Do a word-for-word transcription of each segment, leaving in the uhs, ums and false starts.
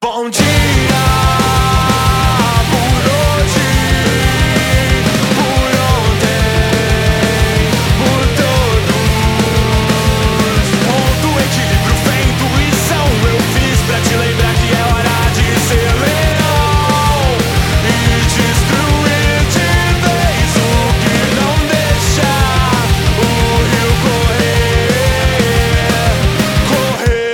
Bom dia por hoje, por ontem, por todos. Ponto, equilíbrio, fé, intuição. Eu fiz pra te lembrar que é hora de ser leão e destruir de vez o que não deixa o rio correr, correr.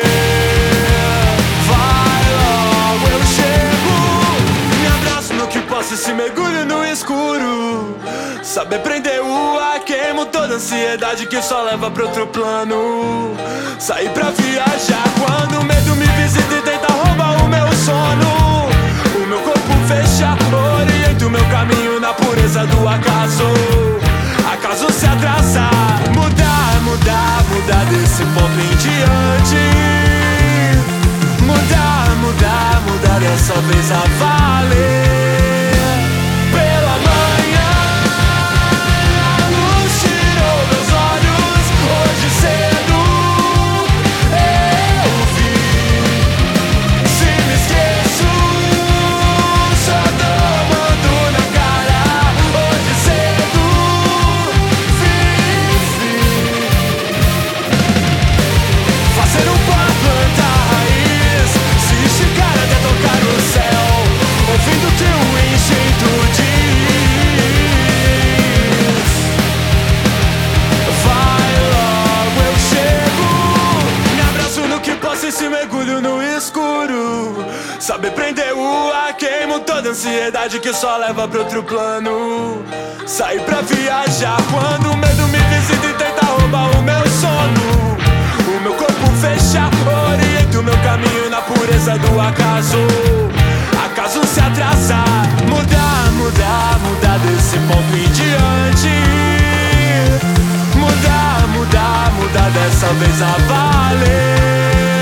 Se mergulho no escuro, saber prender o ar, queimo toda ansiedade que só leva pra outro plano. Sair pra viajar quando o medo me visita e tenta roubar o meu sono. O meu corpo fecha, oriento o meu caminho na pureza do acaso. Acaso se atrasar, mudar, mudar, mudar desse ponto em diante. Mudar, mudar, mudar dessa vez a valer. Se mergulho no escuro, saber prender o ar, queimo toda ansiedade que só leva pra outro plano. Sair pra viajar quando o medo me visita e tenta roubar o meu sono. O meu corpo fecha, oriento o meu caminho na pureza do acaso. Acaso se atrasar, mudar, mudar, mudar desse ponto em diante. Mudar, mudar, mudar dessa vez a valer.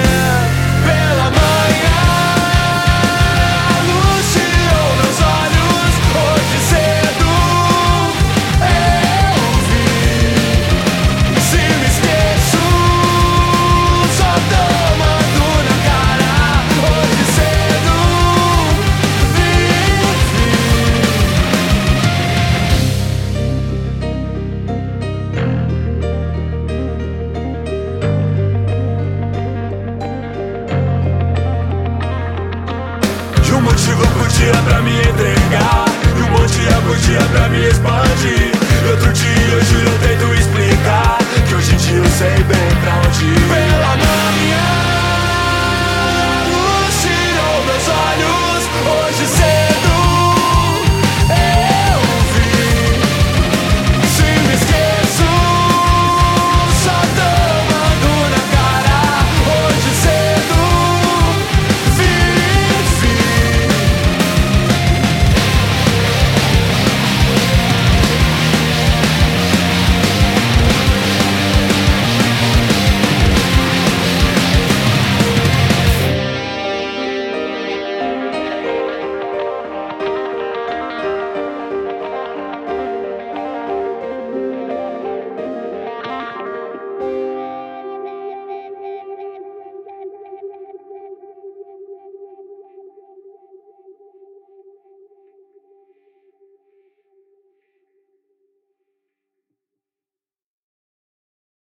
Um motivo por dia pra me entregar e um bom dia por dia pra me expandir. E outro dia eu juro eu tento explicar que hoje em dia eu sei bem pra onde ir. Pela manhã